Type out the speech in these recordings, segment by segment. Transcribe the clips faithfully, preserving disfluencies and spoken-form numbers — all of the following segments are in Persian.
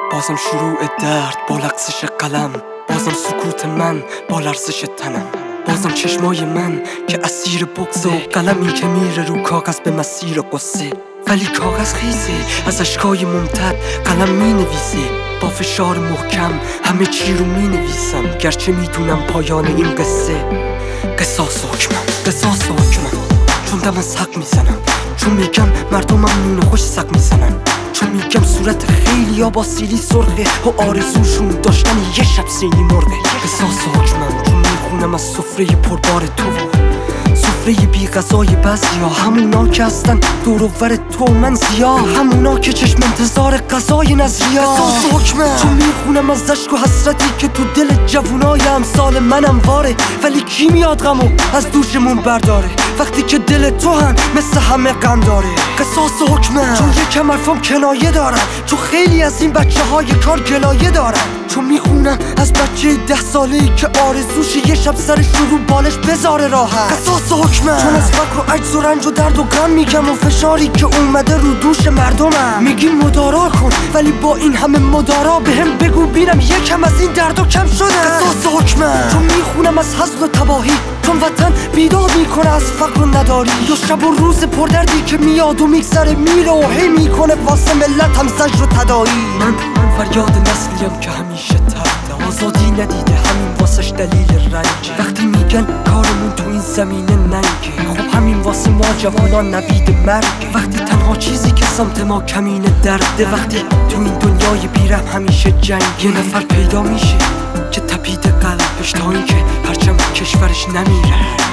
بازم شروع درد با لغزش قلم، بازم سکوت من با لرزش تنم، بازم چشمای من که اسیر بغضه و قلمی که میره رو کاغذ به مسیر قصه. ولی کاغذ خیزه از اشکای ممتد، قلم می نویسه با فشار محکم، همه چی رو می نویسم گرچه میدونم پایان این قصه. قصاص حکمم، قصاص حکمم، چون دم از حق میزنم، چون میگم مردمم نون خوش سق میزنن، چون میگم صورت خیلی ها با سیلی سرخه و آرزوشون داشتن یه شب سینی مرغه. قصاص حکمم، چون میخونم از سفره پربار تو، سفره بی غذای بعضی ها، همونا که هستن دور و ور تو من زیا، همونا که چشم انتظار غذای نظریا. قصاص حکمم، چون میخونم از عشق و حسرتی که تو دل جوونای امثال منم واره، ولی کی میاد غمو از دوشمون برداره وقتی که دل تو هم مثل همه غم داره. قصاص حکمم، چون یکم حرفام کنایه دارن، چون خیلی از این بچه های کار گلایه دارن، چون میخونم از بچه ده ساله‌ای که آرزوش یه شب سرش رو بالش بذاره راحت. قصاص حکمم، چون از فقر و عجز و رنج و درد و غم میگم و فشاری که اومده رو دوش مردمم. میگی مدارا کن ولی با این همه مدارا بهم بگو بینم یکم از این درد و کم شده. قصاص حکمم، چون میخونم از حزن و تباهی، چون وطن بیدار میکنه از فقر و نداری، یا شب و روز پردردی که میاد و میگذره میره و هی میکنه واسه ملت هم زجر و تداعی. من فریاد نسلیم که همیشه ترده، آزادی ندیده همین واسش دلیل رنجه. وقتی میگن کارمون تو این زمینه ننگه، خب همین واسه ما جوانان نوید مرگه. وقتی تنها چیزی که سمت ما کمینه درده، وقتی تو این دنیای بیرم همیشه جنگ، یه نفر پیدا میشه که تپیده قلبش تا این که پرچم کشورش نمیره.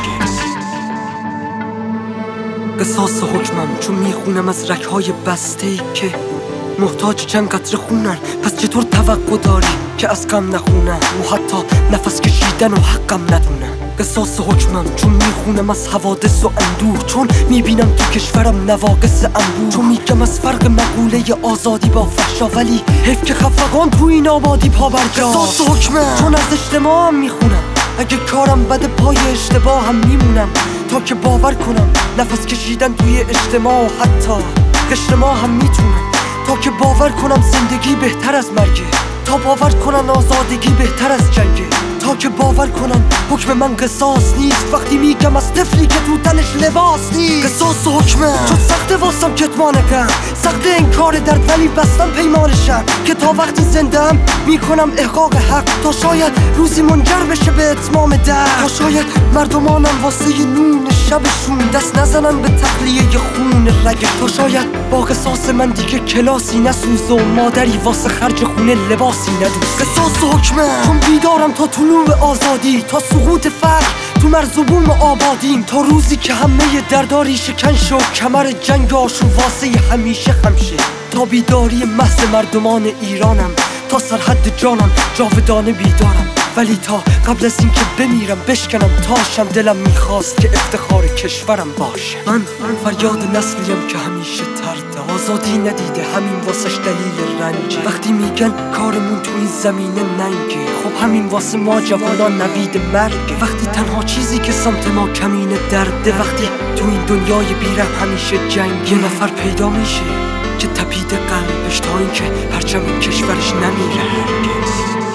قصاص حکمم، چون میخونم از رگ‌های بسته‌ای که محتاج چند قطره خونن، پس چطور توقع داری که از غم نخونن و حتی نفس کشیدن و حقم ندونن. قصاص حکمم، چون میخونم از حوادث و اندوه، چون میبینم تو کشورم نواقص انبوه، چون میگم از فرق مقوله آزادی با فحشا، ولی حیف که خفقان تو این آبادی پا برجا. قصاص حکمم، چون از اجتماع هم میخونم، اگه کارم بده پای اشتباه هم میمونم، تا که باور کنم نفس کشیدن توی اجتماع و حتی اجتماع هم میتونم، تا که باور کنم زندگی بهتر از مرگه، تا باور کنن آزادگی بهتر از جنگه، تا که باور کنن حکم من قصاص نیست وقتی میگم از طفلی که تو تنش لباس نیست. قصاص حکمم، چون سخته واسم کتمانکم، سخته این کار درد ولی بستم پیمانشم که تا وقتی زندم میکنم احقاق حق، تا شاید روزی منجر بشه به اتمام درد، تا شاید مردمانم واسه نون شبشون دست نزنن به تخلیه خون رگه، تا شاید با قصاص من دیگه کلاسی نسوزه و مادری واسه خرج خونه لباسی ندوزه. قصاص حکمم، چون بیدارم تا طلوع آزادی، تا سقوط فقر تو مرز و بوم آبادیم، تا روزی که همه درداری شکن شد کمر جنگ آشو واسه همیشه خمشه، تا بیداری محض مردمان ایرانم، تا سرحد جانم جاودانه بیدارم، ولی تا قبل از این که بمیرم بشکنم تاشم، دلم میخواست که افتخار کشورم باشه. من فریاد نسلیم که همیشه ترده، آزادی ندیده همین واسش دلیل رنجه. وقتی میگن کارمون تو این زمینه ننگه، خب همین واسه ما جوانان نوید مرگه. وقتی تنها چیزی که سمت ما کمینه درده، وقتی تو این دنیای بیرم همیشه جنگ، یه نفر پیدا میشه که تپیده قلبش تا این که پرچم کشورش نمیره.